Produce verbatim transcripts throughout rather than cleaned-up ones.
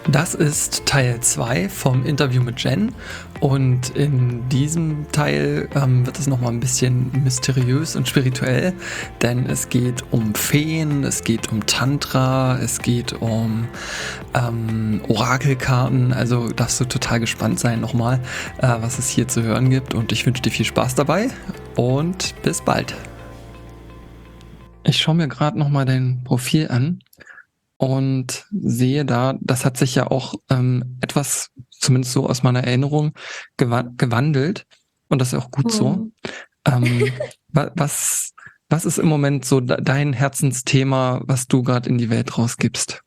Das ist Teil zwei vom Interview mit Jen und in diesem Teil ähm, wird es nochmal ein bisschen mysteriös und spirituell, denn es geht um Feen, es geht um Tantra, es geht um ähm, Orakelkarten, also darfst du total gespannt sein nochmal, äh, was es hier zu hören gibt, und ich wünsche dir viel Spaß dabei und bis bald. Ich schaue mir gerade nochmal dein Profil an und sehe da, das hat sich ja auch ähm, etwas, zumindest so aus meiner Erinnerung, gewa- gewandelt. Und das ist auch gut Mhm. so. Ähm, wa- was, was ist im Moment so de- dein Herzensthema, was du gerade in die Welt rausgibst?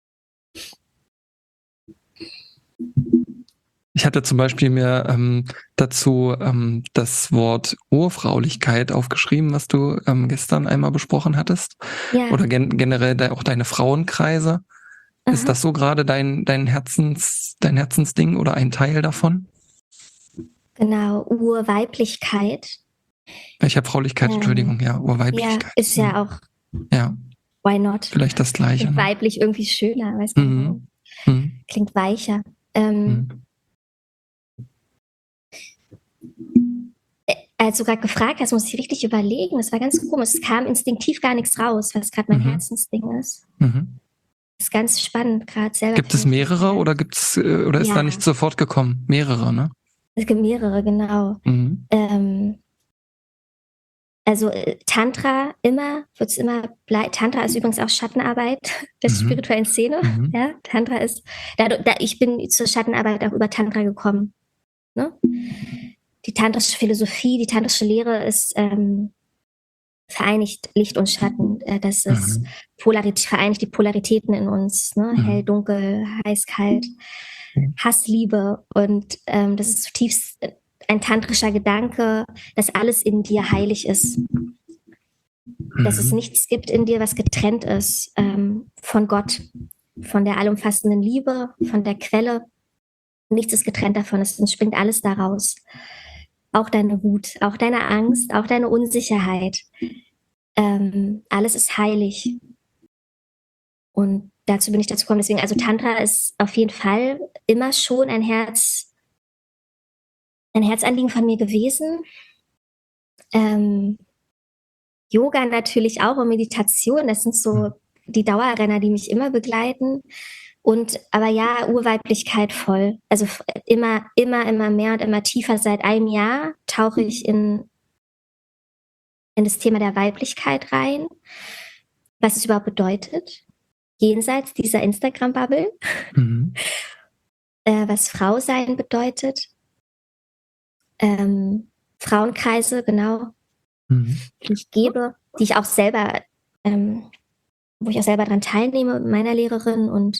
Ich hatte zum Beispiel mir ähm, dazu ähm, das Wort Urfraulichkeit aufgeschrieben, was du ähm, gestern einmal besprochen hattest. Ja. Oder gen- generell de- auch deine Frauenkreise. Ist Aha. das so gerade dein, dein Herzens, dein Herzensding oder ein Teil davon? Genau, Urweiblichkeit. Ich habe Fraulichkeit, Ähm, Entschuldigung, ja, Ja, Urweiblichkeit. ist Hm. ja auch, Ja, why not? vielleicht das Gleiche. Klingt Ne? weiblich irgendwie schöner, weiß man Mhm. warum. Mhm. Klingt weicher. Ähm, Mhm. äh, Als du gerade gefragt hast, muss ich richtig überlegen. Das war ganz komisch. Es kam instinktiv gar nichts raus, was gerade mein Mhm. Herzensding ist. Mhm. Ist ganz spannend gerade selber. Gibt es mehrere oder gibt's äh, oder ist Ja. da nicht sofort gekommen? Mehrere, ne? Es gibt mehrere, genau. Mhm. Ähm, also äh, Tantra immer, wird es immer bleiben. Tantra ist übrigens auch Schattenarbeit der Mhm. spirituellen Szene. Mhm. Ja, Tantra ist, da, da, ich bin zur Schattenarbeit auch über Tantra gekommen. Ne? Die tantrische Philosophie, die tantrische Lehre ist ähm, vereinigt Licht und Schatten. Äh, das ist Mhm. Polarität, vereinigt die Polaritäten in uns. Ne? Mhm. Hell, dunkel, heiß, kalt, Hass, Liebe. Und ähm, das ist zutiefst ein tantrischer Gedanke, dass alles in dir heilig ist. Mhm. Dass es nichts gibt in dir, was getrennt ist ähm, von Gott, von der allumfassenden Liebe, von der Quelle. Nichts ist getrennt davon, es entspringt alles daraus. Auch deine Wut, auch deine Angst, auch deine Unsicherheit. Ähm, alles ist heilig. Und dazu bin ich dazu gekommen. Deswegen, also Tantra ist auf jeden Fall immer schon ein Herz, ein Herzanliegen von mir gewesen. Ähm, Yoga natürlich auch und Meditation, das sind so die Dauerrenner, die mich immer begleiten. Und aber ja, Urweiblichkeit voll. Also immer, immer, immer mehr und immer tiefer. Seit einem Jahr tauche ich in, in das Thema der Weiblichkeit rein, was es überhaupt bedeutet, jenseits dieser Instagram-Bubble, Mhm. äh, was Frau sein bedeutet. Ähm, Frauenkreise, genau, Mhm. die ich gebe, die ich auch selber, ähm, wo ich auch selber daran teilnehme mit meiner Lehrerin und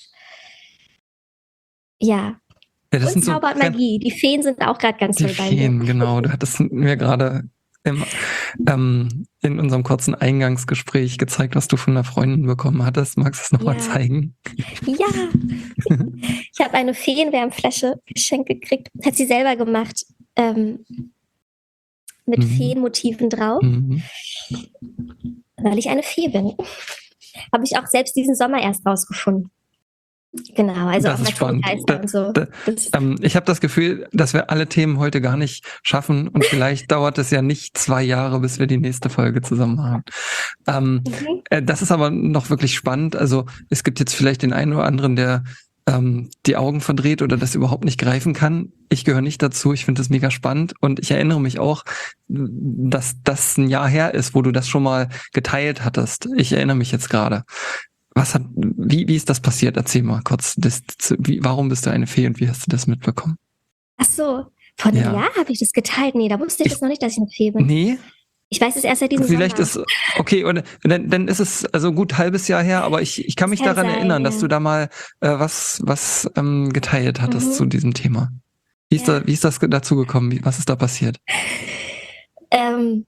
ja. Ja, das Und sind so Zauber und Trend- Magie. Die Feen sind auch gerade ganz die toll bei mir. Feen, genau. Du hattest mir gerade im, ähm, in unserem kurzen Eingangsgespräch gezeigt, was du von einer Freundin bekommen hattest. Magst du es nochmal Ja. zeigen? Ja. Ich habe eine Feenwärmflasche geschenkt gekriegt. Hat sie selber gemacht. Ähm, mit Mhm. Feenmotiven drauf. Mhm. Weil ich eine Fee bin. Habe ich auch selbst diesen Sommer erst rausgefunden. Genau, also Das auch ist spannend. Naturgeister Da, und so. da, Das, ähm, ich habe das Gefühl, dass wir alle Themen heute gar nicht schaffen und vielleicht dauert es ja nicht zwei Jahre, bis wir die nächste Folge zusammen haben. Ähm, mhm. äh, das ist aber noch wirklich spannend. Also es gibt jetzt vielleicht den einen oder anderen, der ähm, die Augen verdreht oder das überhaupt nicht greifen kann. Ich gehöre nicht dazu. Ich finde das mega spannend und ich erinnere mich auch, dass das ein Jahr her ist, wo du das schon mal geteilt hattest. Ich erinnere mich jetzt gerade. Was hat, wie, wie ist das passiert? Erzähl mal kurz. Das, wie, warum bist du eine Fee und wie hast du das mitbekommen? Ach so, vor einem Ja. Jahr habe ich das geteilt. Nee, da wusste ich, Ich- das noch nicht, dass ich eine Fee bin. Nee, Ich weiß es erst seit diesem vielleicht Sommer. ist, okay, und dann, dann ist es also gut halbes Jahr her, aber ich, ich kann Das mich kann daran sein, erinnern, dass ja. du da mal äh, was, was ähm, geteilt hattest Mhm. zu diesem Thema. Wie ist, Ja. da, wie ist das dazu gekommen? Wie, was ist da passiert? Ähm,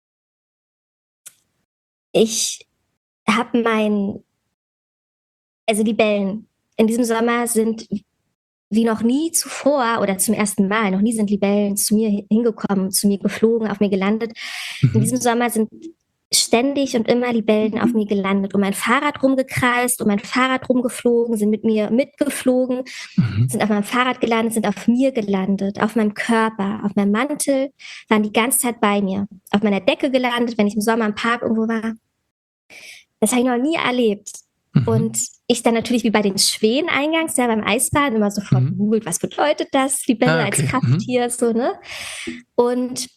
ich habe mein, also Libellen in diesem Sommer sind wie noch nie zuvor oder zum ersten Mal, noch nie sind Libellen zu mir hingekommen, zu mir geflogen, auf mir gelandet. In Mhm. diesem Sommer sind ständig und immer Libellen auf mir gelandet, um mein Fahrrad rumgekreist, um mein Fahrrad rumgeflogen, sind mit mir mitgeflogen, Mhm. sind auf meinem Fahrrad gelandet, sind auf mir gelandet, auf meinem Körper, auf meinem Mantel, waren die ganze Zeit bei mir. Auf meiner Decke gelandet, wenn ich im Sommer im Park irgendwo war. Das habe ich noch nie erlebt. Mhm. Und ich dann natürlich wie bei den Schwänen eingangs, ja, beim Eisbaden immer sofort Mhm. gegoogelt, was bedeutet das, Libelle Ah, als okay. Mhm. Krafttier, so, ne? Und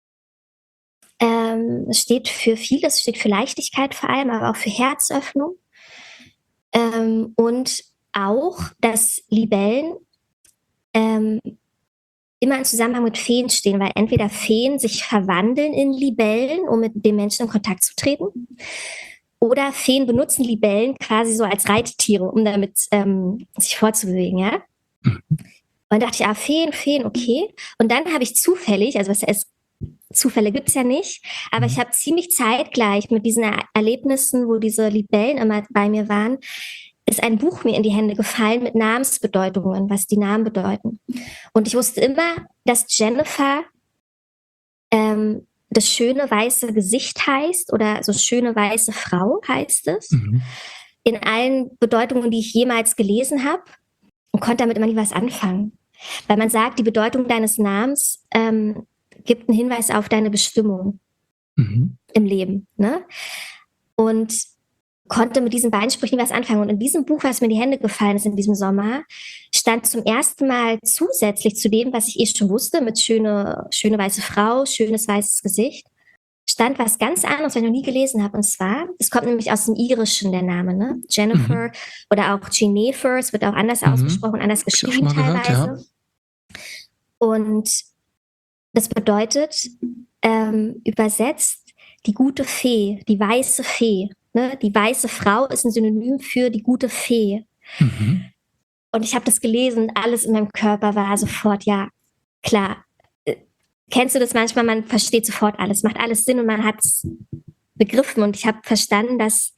ähm, es steht für vieles, steht für Leichtigkeit vor allem, aber auch für Herzöffnung. Ähm, und auch, dass Libellen ähm, immer im Zusammenhang mit Feen stehen, weil entweder Feen sich verwandeln in Libellen, um mit dem Menschen in Kontakt zu treten, oder Feen benutzen Libellen quasi so als Reittiere, um damit ähm, sich fortzubewegen, ja. Mhm. Und dachte ich, ah, Feen, Feen, okay. Und dann habe ich zufällig, also was heißt, Zufälle gibt es ja nicht, aber ich Mhm. habe ziemlich zeitgleich mit diesen er Erlebnissen, wo diese Libellen immer bei mir waren, ist ein Buch mir in die Hände gefallen mit Namensbedeutungen, was die Namen bedeuten. Und ich wusste immer, dass Jennifer ähm, das schöne weiße Gesicht heißt oder so schöne weiße Frau heißt es. Mhm. In allen Bedeutungen, die ich jemals gelesen habe, und konnte damit immer nie was anfangen. Weil man sagt, die Bedeutung deines Namens ähm, gibt einen Hinweis auf deine Bestimmung Mhm. im Leben. Ne? Und konnte mit diesen beiden Sprüchen was anfangen. Und in diesem Buch, was mir in die Hände gefallen ist in diesem Sommer, stand zum ersten Mal zusätzlich zu dem, was ich eh schon wusste, mit schöne, schöne weiße Frau, schönes weißes Gesicht, stand was ganz anderes, was ich noch nie gelesen habe. Und zwar, es kommt nämlich aus dem Irischen, der Name, ne? Mhm. Jennifer oder auch Jennifer, es wird auch anders Mhm. ausgesprochen, anders Hab ich auch schon geschrieben mal gehört, ja. teilweise. Und das bedeutet, ähm, übersetzt, die gute Fee, die weiße Fee. Ne? Die weiße Frau ist ein Synonym für die gute Fee. Mhm. Und ich habe das gelesen, alles in meinem Körper war sofort, ja, klar. Äh, Kennst du das manchmal? Man versteht sofort alles, macht alles Sinn und man hat es begriffen. Und ich habe verstanden, dass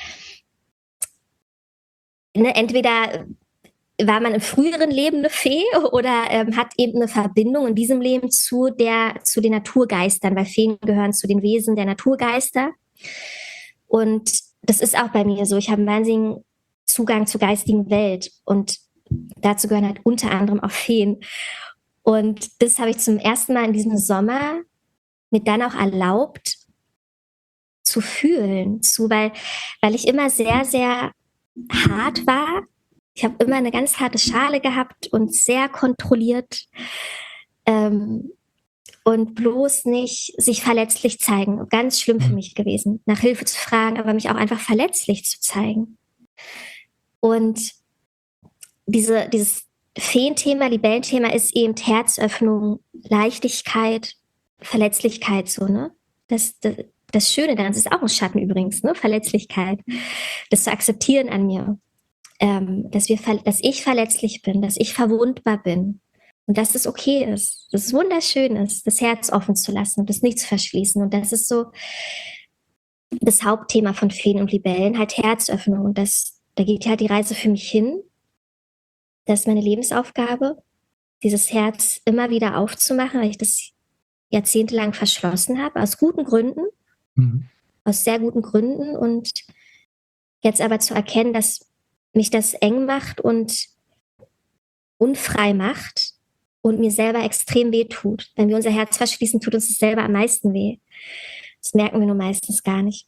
ne, entweder war man im früheren Leben eine Fee oder ähm, hat eben eine Verbindung in diesem Leben zu der zu den Naturgeistern, weil Feen gehören zu den Wesen der Naturgeister. Und das ist auch bei mir so. Ich habe einen wahnsinnigen Zugang zur geistigen Welt und dazu gehören halt unter anderem auch Feen. Und das habe ich zum ersten Mal in diesem Sommer mir dann auch erlaubt zu fühlen, zu, weil, weil ich immer sehr, sehr hart war. Ich habe immer eine ganz harte Schale gehabt und sehr kontrolliert ähm, und bloß nicht sich verletzlich zeigen. Ganz schlimm für Mhm. mich gewesen, nach Hilfe zu fragen, aber mich auch einfach verletzlich zu zeigen. Und diese, dieses Feenthema, Libellenthema ist eben Herzöffnung, Leichtigkeit, Verletzlichkeit, so, ne? Das, das, das Schöne daran, das ist auch ein Schatten übrigens, ne? Verletzlichkeit. Das zu akzeptieren an mir. Ähm, dass, wir, dass ich verletzlich bin, dass ich verwundbar bin und dass es okay ist, dass es wunderschön ist, das Herz offen zu lassen und das nicht zu verschließen. Und das ist so das Hauptthema von Feen und Libellen, halt Herzöffnung. Und das, da geht halt die Reise für mich hin. Das ist meine Lebensaufgabe, dieses Herz immer wieder aufzumachen, weil ich das jahrzehntelang verschlossen habe, aus guten Gründen, Mhm. aus sehr guten Gründen. Und jetzt aber zu erkennen, dass mich das eng macht und unfrei macht und mir selber extrem weh tut. Wenn wir unser Herz verschließen, tut uns das selber am meisten weh. Das merken wir nur meistens gar nicht.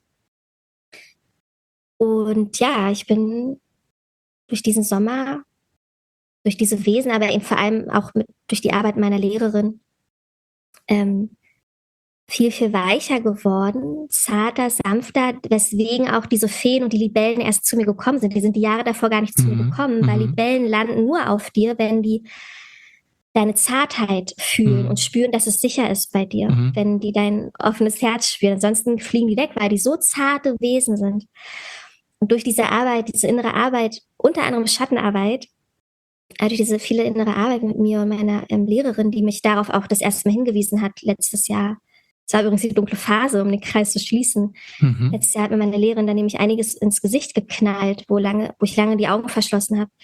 Und ja, ich bin durch diesen Sommer, durch diese Wesen, aber eben vor allem auch mit, durch die Arbeit meiner Lehrerin ähm, viel, viel weicher geworden, zarter, sanfter, weswegen auch diese Feen und die Libellen erst zu mir gekommen sind. Die sind die Jahre davor gar nicht zu mir Mhm. gekommen, weil Mhm. Libellen landen nur auf dir, wenn die deine Zartheit fühlen und Mhm. spüren, dass es sicher ist bei dir, Mhm. wenn die dein offenes Herz spüren. Ansonsten fliegen die weg, weil die so zarte Wesen sind. Und durch diese Arbeit, diese innere Arbeit, unter anderem Schattenarbeit, also durch diese viele innere Arbeit mit mir und meiner ähm, Lehrerin, die mich darauf auch das erste Mal hingewiesen hat, letztes Jahr. Es war übrigens die dunkle Phase, um den Kreis zu schließen. Mhm. Letztes Jahr hat mir meine Lehrerin dann nämlich einiges ins Gesicht geknallt, wo, lange, wo ich lange die Augen verschlossen habe.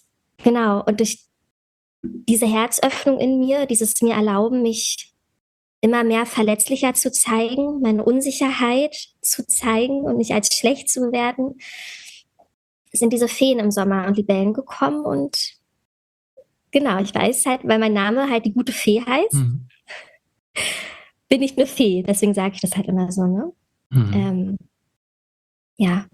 Genau, und durch diese Herzöffnung in mir, dieses mir erlauben, mich immer mehr verletzlicher zu zeigen, meine Unsicherheit zu zeigen und nicht als schlecht zu bewerten, sind diese Feen im Sommer und Libellen gekommen. Und genau, ich weiß halt, weil mein Name halt die gute Fee heißt, mhm. bin ich eine Fee. Deswegen sage ich das halt immer so, ne? Mhm. Ähm, ja.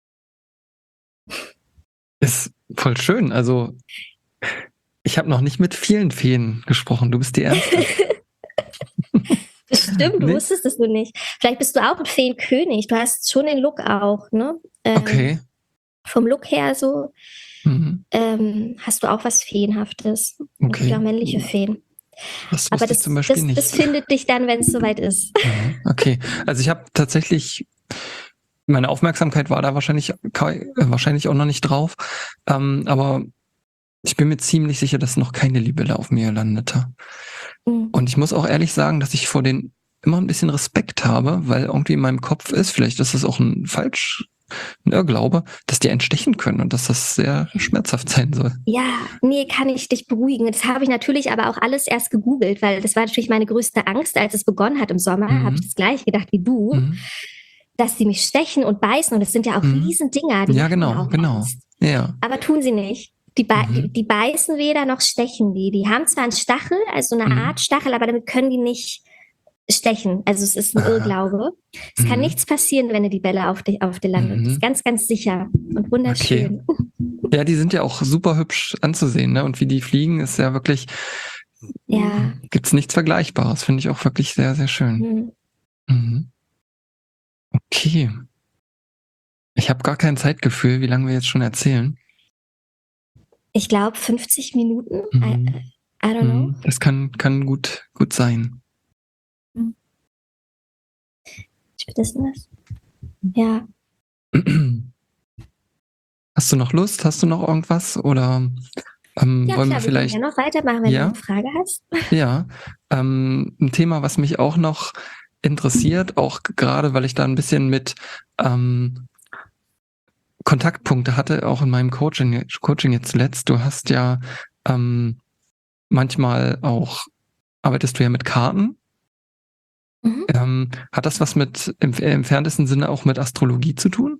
Ist voll schön. Also, ich habe noch nicht mit vielen Feen gesprochen. Du bist die Erste. Stimmt, du nee? wusstest es nur nicht. Vielleicht bist du auch ein Feenkönig. Du hast schon den Look auch, ne? Ähm, okay. Vom Look her so mhm. ähm, hast du auch was Feenhaftes. Okay. Es gibt auch männliche Feen. Das Aber das, zum Beispiel das, nicht. das findet dich dann, wenn es soweit ist. Okay, also ich habe tatsächlich, meine Aufmerksamkeit war da wahrscheinlich, äh, wahrscheinlich auch noch nicht drauf, ähm, aber ich bin mir ziemlich sicher, dass noch keine Libelle auf mir landete. Mhm. Und ich muss auch ehrlich sagen, dass ich vor denen immer ein bisschen Respekt habe, weil irgendwie in meinem Kopf ist, vielleicht ist das auch ein falsch, ein Irrglaube, dass die einen stechen können und dass das sehr schmerzhaft sein soll. Ja, nee, kann ich dich beruhigen. Das habe ich natürlich aber auch alles erst gegoogelt, weil das war natürlich meine größte Angst, als es begonnen hat im Sommer, mhm. habe ich das gleiche gedacht wie du, mhm. dass sie mich stechen und beißen und das sind ja auch mhm. Riesendinger. Die ja, genau, genau. Angst. Ja. Aber tun sie nicht. Die, be- mhm. die, die beißen weder noch stechen die. Die haben zwar einen Stachel, also eine mhm. Art Stachel, aber damit können die nicht stechen. Also es ist ein Aha. Irrglaube. Es mhm. kann nichts passieren, wenn eine Libelle auf dir auf dir landet. Mhm. Das ist ganz, ganz sicher und wunderschön. Okay. Ja, die sind ja auch super hübsch anzusehen, ne? Und wie die fliegen, ist ja wirklich, ja. gibt's nichts Vergleichbares. Finde ich auch wirklich sehr, sehr schön. Mhm. Mhm. Okay. Ich habe gar kein Zeitgefühl, wie lange wir jetzt schon erzählen. Ich glaube fünfzig Minuten. Mhm. I, I don't know. Mhm. Das kann, kann gut, gut sein. Ist das? Ja. Hast du noch Lust? Hast du noch irgendwas? Oder ähm, ja, wollen klar, wir vielleicht wir können ja noch weitermachen, wenn ja? du eine Frage hast. Ja. Ähm, ein Thema, was mich auch noch interessiert, auch gerade, weil ich da ein bisschen mit ähm, Kontaktpunkte hatte, auch in meinem Coaching, Coaching jetzt zuletzt. Du hast ja ähm, manchmal auch, arbeitest du ja mit Karten. Mhm. Ähm, hat das was mit im, im entferntesten Sinne auch mit Astrologie zu tun?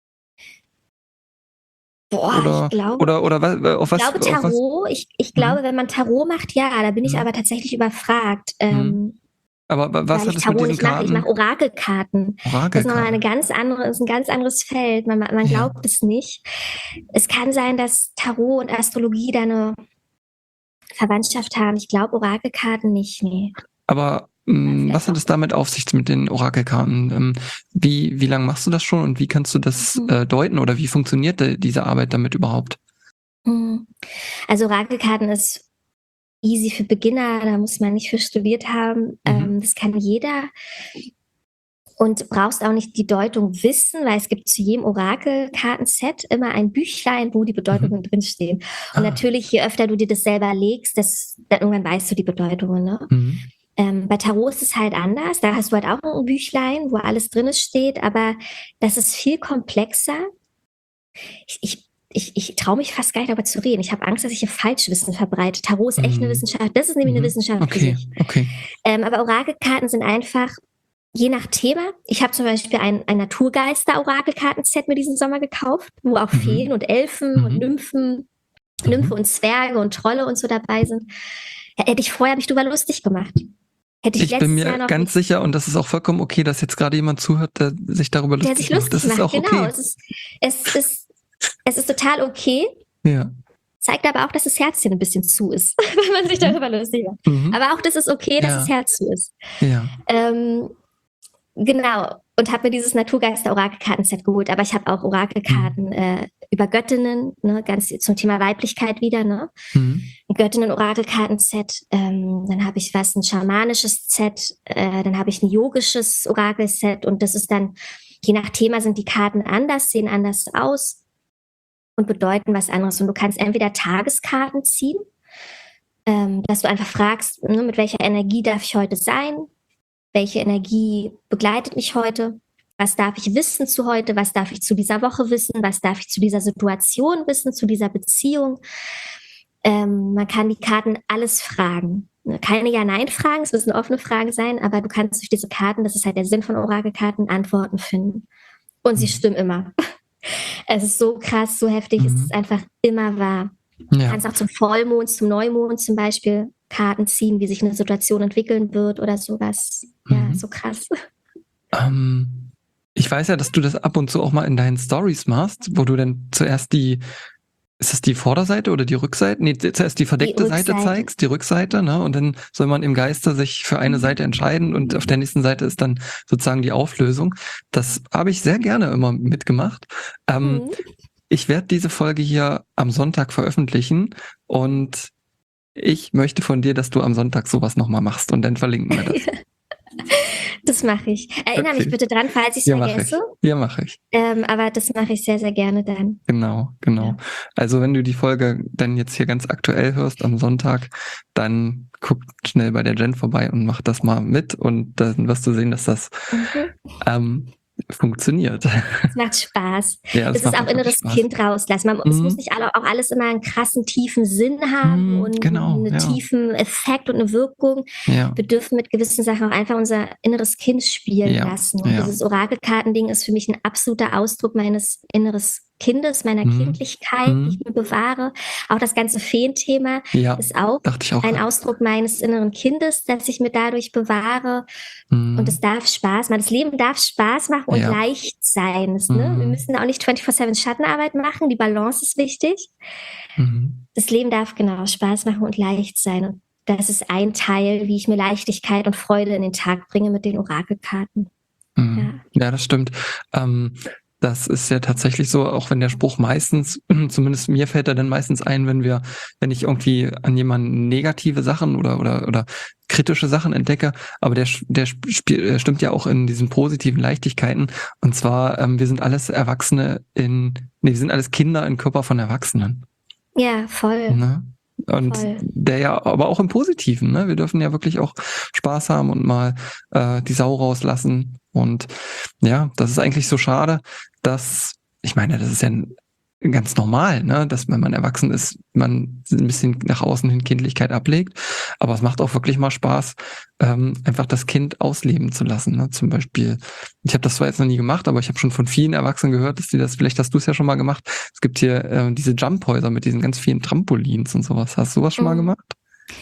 Boah, oder, ich glaube, oder, oder was, auf was, ich glaube Tarot, was? Ich, ich glaube, mhm. wenn man Tarot macht, ja, da bin ich mhm. aber tatsächlich überfragt. Mhm. Ähm, aber was hat es mit diesen ich mach, Karten? Ich mache Orakelkarten. Orakelkarten. Das ist nochmal eine ganz andere, ist ein ganz anderes Feld. Man, man glaubt ja. es nicht. Es kann sein, dass Tarot und Astrologie da eine Verwandtschaft haben. Ich glaube Orakelkarten nicht, nee. Aber mh, was hat es damit auf sich mit den Orakelkarten? Ähm, wie wie lange machst du das schon und wie kannst du das mhm. äh, deuten oder wie funktioniert de, diese Arbeit damit überhaupt? Also Orakelkarten ist easy für Beginner, da muss man nicht für studiert haben. Mhm. Ähm, das kann jeder. Und du brauchst auch nicht die Deutung wissen, weil es gibt zu jedem Orakelkartenset immer ein Büchlein, wo die Bedeutungen mhm. drinstehen. Und ah. natürlich, je öfter du dir das selber legst, desto, dann irgendwann weißt du die Bedeutungen. Ne? Mhm. Ähm, bei Tarot ist es halt anders. Da hast du halt auch ein Büchlein, wo alles drin steht, aber das ist viel komplexer. Ich, ich Ich, ich traue mich fast gar nicht darüber zu reden. Ich habe Angst, dass ich hier Falschwissen verbreite. Tarot ist echt mm. eine Wissenschaft. Das ist nämlich mm. eine Wissenschaft okay. für sich. Okay. Ähm, aber Orakelkarten sind einfach je nach Thema. Ich habe zum Beispiel ein, ein Naturgeister-Orakelkartenset mir diesen Sommer gekauft, wo auch mhm. Feen und Elfen mhm. und Nymphen, mhm. Nymphe und Zwerge und Trolle und so dabei sind. Hätte ich vorher mich drüber lustig gemacht. Hätte ich ich bin mir Jahr noch ganz nicht, sicher, und das ist auch vollkommen okay, dass jetzt gerade jemand zuhört, der sich darüber lustig, der sich lustig macht. Das macht. ist auch genau. okay. Es ist, es ist Es ist total okay. Ja. Zeigt aber auch, dass das Herzchen ein bisschen zu ist, wenn man sich darüber lustig macht. Mhm. Aber auch das ist okay, dass ja. das Herz zu ist. Ja. Ähm, genau. Und habe mir dieses Naturgeister-Orakelkartenset geholt. Aber ich habe auch Orakelkarten mhm. äh, über Göttinnen, ne, ganz zum Thema Weiblichkeit wieder. Ne? Mhm. Ein Göttinnen-Orakelkartenset. Ähm, dann habe ich was, ein schamanisches Set. Äh, dann habe ich ein yogisches Orakelset. Und das ist dann, je nach Thema sind die Karten anders, sehen anders aus und bedeuten was anderes. Und du kannst entweder Tageskarten ziehen, ähm, dass du einfach fragst, ne, mit welcher Energie darf ich heute sein? Welche Energie begleitet mich heute? Was darf ich wissen zu heute? Was darf ich zu dieser Woche wissen? Was darf ich zu dieser Situation wissen, zu dieser Beziehung? Ähm, man kann die Karten alles fragen. keine Ja-Nein-Fragen, es müssen offene Fragen sein, aber du kannst durch diese Karten, das ist halt der Sinn von Orakelkarten, Antworten finden. Und sie Mhm. stimmen immer. Es ist so krass, so heftig, Mhm. es ist einfach immer wahr. Ja. Du kannst auch zum Vollmond, zum Neumond zum Beispiel Karten ziehen, wie sich eine Situation entwickeln wird oder sowas. Ja, Mhm. so krass. Ähm, ich weiß ja, dass du das ab und zu auch mal in deinen Stories machst, wo du dann zuerst die, ist das die Vorderseite oder die Rückseite? Nee, zuerst die verdeckte Die Seite Rückseite. zeigst, die Rückseite, ne? Und dann soll man im Geiste sich für eine Seite entscheiden und auf der nächsten Seite ist dann sozusagen die Auflösung. Das habe ich sehr gerne immer mitgemacht. Ähm, Mhm. Ich werde diese Folge hier am Sonntag veröffentlichen und ich möchte von dir, dass du am Sonntag sowas nochmal machst und dann verlinken wir das. Das mache ich. Erinnere Okay. mich bitte dran, falls ich es Ja, mache ich. vergesse. Ja, mache ich. Ähm, aber das mache ich sehr, sehr gerne dann. Genau, genau. Ja. Also wenn du die Folge dann jetzt hier ganz aktuell hörst am Sonntag, dann guck schnell bei der Jen vorbei und mach das mal mit und dann wirst du sehen, dass das Mhm. ähm, funktioniert. Es macht Spaß. Ja, Es ist macht auch wirklich inneres Spaß. Kind rauslassen. Man, Es Mhm. muss nicht alle, auch alles immer einen krassen, tiefen Sinn haben Mhm, und genau, einen ja. tiefen Effekt und eine Wirkung. Ja, Wir dürfen mit gewissen Sachen auch einfach unser inneres Kind spielen Ja, lassen. Und ja. dieses Orakelkartending ist für mich ein absoluter Ausdruck meines inneres Kindes, meiner Mhm. Kindlichkeit, die ich Mhm. mir bewahre. Auch das ganze Feenthema Ja, ist auch dachte ich auch. ein Ausdruck meines inneren Kindes, das ich mir dadurch bewahre. Mhm. Und es darf Spaß machen. Das Leben darf Spaß machen und Ja. leicht sein. Das, ne? Mhm. Wir müssen auch nicht vierundzwanzig sieben Schattenarbeit machen. Die Balance ist wichtig. Mhm. Das Leben darf genau Spaß machen und leicht sein. Und das ist ein Teil, wie ich mir Leichtigkeit und Freude in den Tag bringe mit den Orakelkarten. Mhm. Ja, das stimmt. Ähm, das ist ja tatsächlich so, auch wenn der Spruch meistens, zumindest mir fällt er dann meistens ein, wenn wir, wenn ich irgendwie an jemanden negative Sachen oder oder oder kritische Sachen entdecke, aber der der spiel, stimmt ja auch in diesen positiven Leichtigkeiten. Und zwar, ähm, wir sind alles Erwachsene in, nee, wir sind alles Kinder im Körper von Erwachsenen. Ja, voll. Ne? Und Voll. der ja, aber auch im Positiven, ne? Wir dürfen ja wirklich auch Spaß haben und mal äh, die Sau rauslassen. Und ja, das ist eigentlich so schade, dass, ich meine, das ist ja ganz normal, ne, dass wenn man erwachsen ist, man ein bisschen nach außen hin Kindlichkeit ablegt. Aber es macht auch wirklich mal Spaß, ähm, einfach das Kind ausleben zu lassen. Ne? Zum Beispiel, ich habe das zwar jetzt noch nie gemacht, aber ich habe schon von vielen Erwachsenen gehört, dass die das, vielleicht hast du es ja schon mal gemacht. Es gibt hier äh, diese Jumphäuser mit diesen ganz vielen Trampolins und sowas. Hast du was schon mal Mhm. gemacht?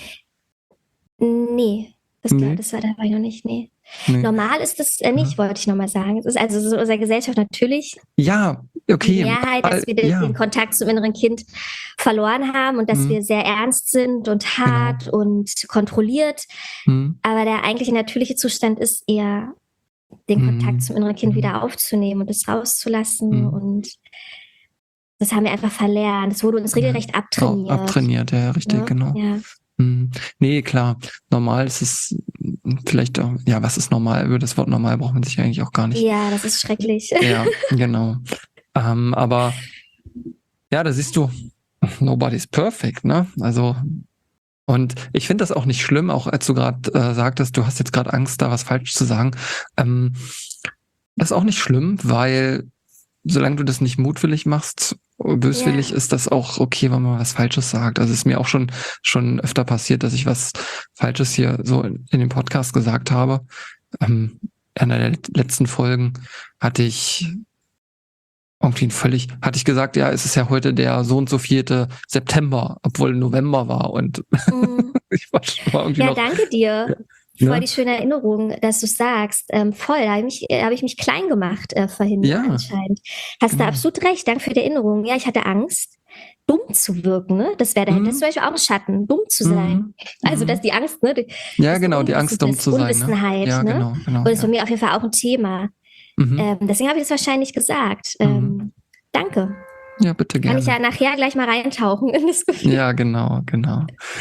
Nee, das, Nee. das war dabei noch nicht. Nee. Nee. Normal ist das äh, nicht, Ja. wollte ich nochmal sagen. Es ist also so in unserer Gesellschaft natürlich Ja, die okay. Mehrheit, dass wir den, ja. den Kontakt zum inneren Kind verloren haben und dass Mhm. wir sehr ernst sind und hart und kontrolliert. Mhm. Aber der eigentliche natürliche Zustand ist eher, den Mhm. Kontakt zum inneren Kind Mhm. wieder aufzunehmen und es rauszulassen. Mhm. Und das haben wir einfach verlernt. Das wurde uns regelrecht Ja. abtrainiert. Auch abtrainiert, ja, richtig, Ne? genau. Ja. Hm. Nee, klar. Normal ist es vielleicht auch, ja, was ist normal? Über das Wort normal braucht man sich eigentlich auch gar nicht. ja, das ist schrecklich. Ja, genau. Ähm, aber ja, da siehst du, nobody's perfect, ne? Also, und ich finde das auch nicht schlimm, auch als du gerade äh, sagtest, du hast jetzt gerade Angst, da was falsch zu sagen. Ähm, das ist auch nicht schlimm, weil solange du das nicht mutwillig machst, böswillig, Ja. ist das auch okay, wenn man was Falsches sagt. Also es ist mir auch schon schon öfter passiert, dass ich was Falsches hier so in, in dem Podcast gesagt habe. Ähm, in einer der letzten Folgen hatte ich irgendwie ein völlig, hatte ich gesagt, ja, es ist ja heute der so und so vierte September, obwohl November war und Mhm. ich war schon mal irgendwie Ja, noch. danke dir. Voll Ne? die schöne Erinnerung, dass du sagst. Ähm, voll, da habe ich, mich- äh, hab ich mich klein gemacht äh, vorhin Ja. anscheinend. Hast Genau. du absolut recht, danke für die Erinnerung. Ja, ich hatte Angst, dumm zu wirken. Ne? Das wäre dahinter. Mhm. Das ist zum Beispiel auch ein Schatten, dumm zu sein. Mhm. Also Mhm. dass die Angst, ne? Die, Ja, das genau, die Angst, dumm Unwissenheit, zu sein. Ne? Unwissenheit, Ja, ne? genau, genau. Und das ist Ja. bei mir auf jeden Fall auch ein Thema. Mhm. Ähm, deswegen habe ich das wahrscheinlich gesagt. Mhm. Ähm, danke. Ja, bitte Kann gerne. ich ja nachher gleich mal reintauchen in das Gefühl. Ja, genau, genau.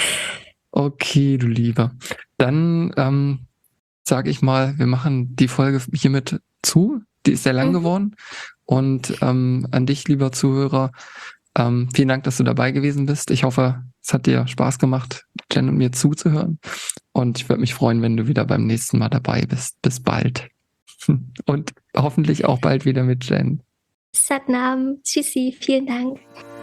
Okay, du Lieber. Dann ähm, sage ich mal, wir machen die Folge hiermit zu. Die ist sehr lang Mhm. geworden. Und ähm, an dich, lieber Zuhörer, ähm, vielen Dank, dass du dabei gewesen bist. Ich hoffe, es hat dir Spaß gemacht, Jen und mir zuzuhören. Und ich würde mich freuen, wenn du wieder beim nächsten Mal dabei bist. Bis bald. Und hoffentlich auch bald wieder mit Jen. Satnam, Tschüssi, vielen Dank.